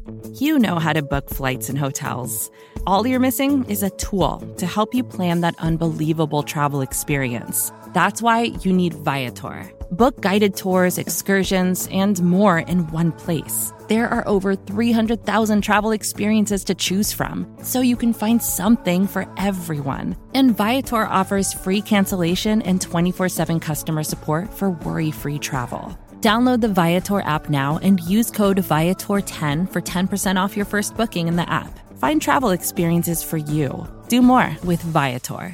You know how to book flights and hotels. All you're missing is a tool to help you plan that unbelievable travel experience. That's why you need Viator. Book guided tours, excursions, and more in one place. There are over 300,000 travel experiences to choose from, so you can find something for everyone. And Viator offers free cancellation and 24/7 customer support for worry-free travel. Download the Viator app now and use code Viator10 for 10% off your first booking in the app. Find travel experiences for you. Do more with Viator.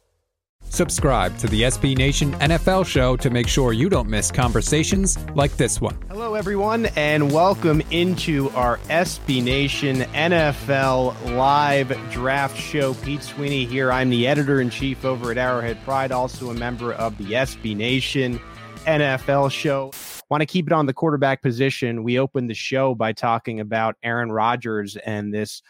Subscribe to the SB Nation NFL show to make sure you don't miss conversations like this one. Hello, everyone, and welcome into our SB Nation NFL live draft show. Pete Sweeney here. I'm the editor-in-chief over at Arrowhead Pride, also a member of the SB Nation NFL show. Want to keep it on the quarterback position. We opened the show by talking about Aaron Rodgers and this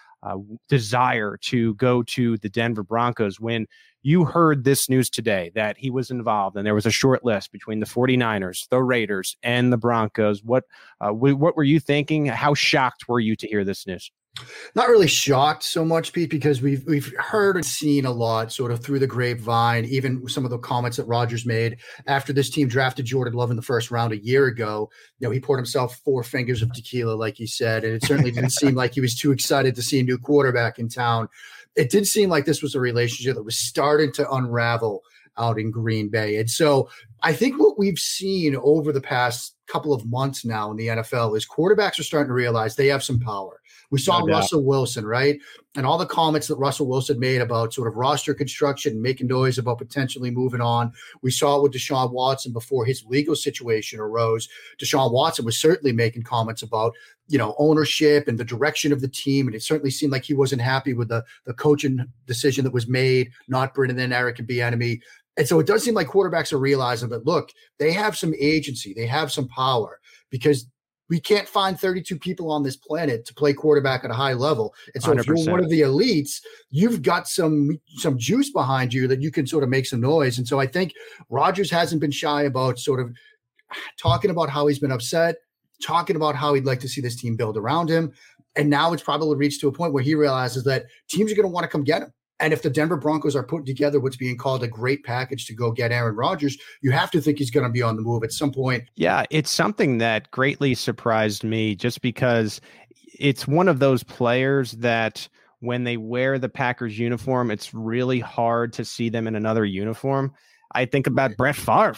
desire to go to the Denver Broncos. When you heard this news today that he was involved and there was a short list between the 49ers, the Raiders, and the Broncos, what were you thinking? How shocked were you to hear this news? Not really shocked so much, Pete, because we've heard and seen a lot sort of through the grapevine, even some of the comments that Rodgers made after this team drafted Jordan Love in the first round a year ago. You know, he poured himself 4 fingers of tequila, like he said, and it certainly didn't seem like he was too excited to see a new quarterback in town. It did seem like this was a relationship that was starting to unravel out in Green Bay. And so I think what we've seen over the past couple of months now in the NFL is quarterbacks are starting to realize they have some power. We saw Russell Wilson, right? And all the comments that Russell Wilson made about sort of roster construction and making noise about potentially moving on. We saw it with Deshaun Watson before his legal situation arose. Deshaun Watson was certainly making comments about, you know, ownership and the direction of the team. And it certainly seemed like he wasn't happy with the coaching decision that was made, not bringing in Eric Bieniemy. And so it does seem like quarterbacks are realizing that, look, they have some agency, they have some power, because we can't find 32 people on this planet to play quarterback at a high level. And so 100%. If you're one of the elites, you've got some juice behind you that you can sort of make some noise. And so I think Rodgers hasn't been shy about sort of talking about how he's been upset, talking about how he'd like to see this team build around him. And now it's probably reached to a point where he realizes that teams are going to want to come get him. And if the Denver Broncos are putting together what's being called a great package to go get Aaron Rodgers, you have to think he's going to be on the move at some point. Yeah, it's something that greatly surprised me, just because it's one of those players that when they wear the Packers uniform, it's really hard to see them in another uniform. I think about Brett Favre.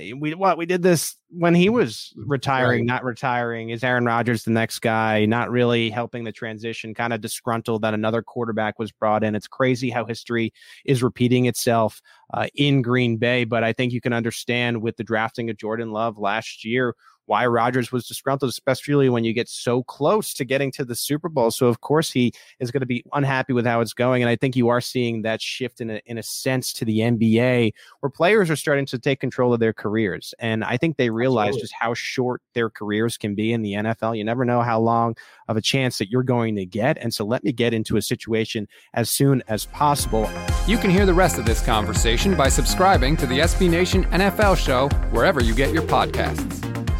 We did this when he was retiring, not retiring. Is Aaron Rodgers the next guy? Not really helping the transition, kind of disgruntled that another quarterback was brought in. It's crazy how history is repeating itself in Green Bay. But I think you can understand with the drafting of Jordan Love last year why Rodgers was disgruntled, especially when you get so close to getting to the Super Bowl. So, of course, he is going to be unhappy with how it's going. And I think you are seeing that shift in a sense to the NBA, where players are starting to take control of their careers. And I think they realize just how short their careers can be in the NFL. You never know how long of a chance that you're going to get. And so let me get into a situation as soon as possible. You can hear the rest of this conversation by subscribing to the SB Nation NFL show wherever you get your podcasts.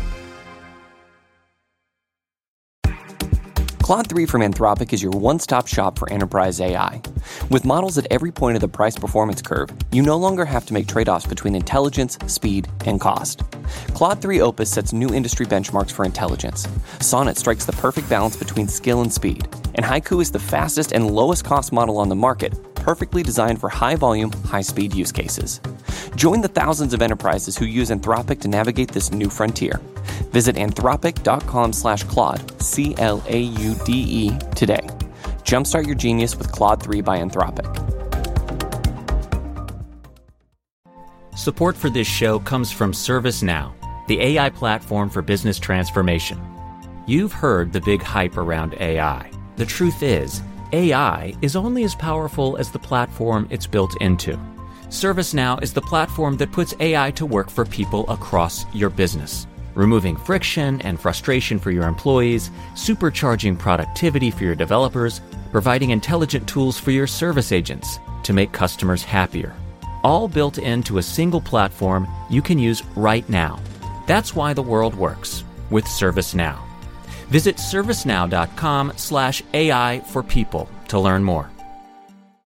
Claude 3 from Anthropic is your one-stop shop for enterprise AI. With models at every point of the price-performance curve, you no longer have to make trade-offs between intelligence, speed, and cost. Claude 3 Opus sets new industry benchmarks for intelligence. Sonnet strikes the perfect balance between skill and speed. And Haiku is the fastest and lowest-cost model on the market, perfectly designed for high-volume, high-speed use cases. Join the thousands of enterprises who use Anthropic to navigate this new frontier. Visit anthropic.com/Claude, CLAUDE, today. Jumpstart your genius with Claude 3 by Anthropic. Support for this show comes from ServiceNow, the AI platform for business transformation. You've heard the big hype around AI. The truth is, AI is only as powerful as the platform it's built into. ServiceNow is the platform that puts AI to work for people across your business, removing friction and frustration for your employees, supercharging productivity for your developers, providing intelligent tools for your service agents to make customers happier. All built into a single platform you can use right now. That's why the world works with ServiceNow. Visit servicenow.com/AI for people to learn more.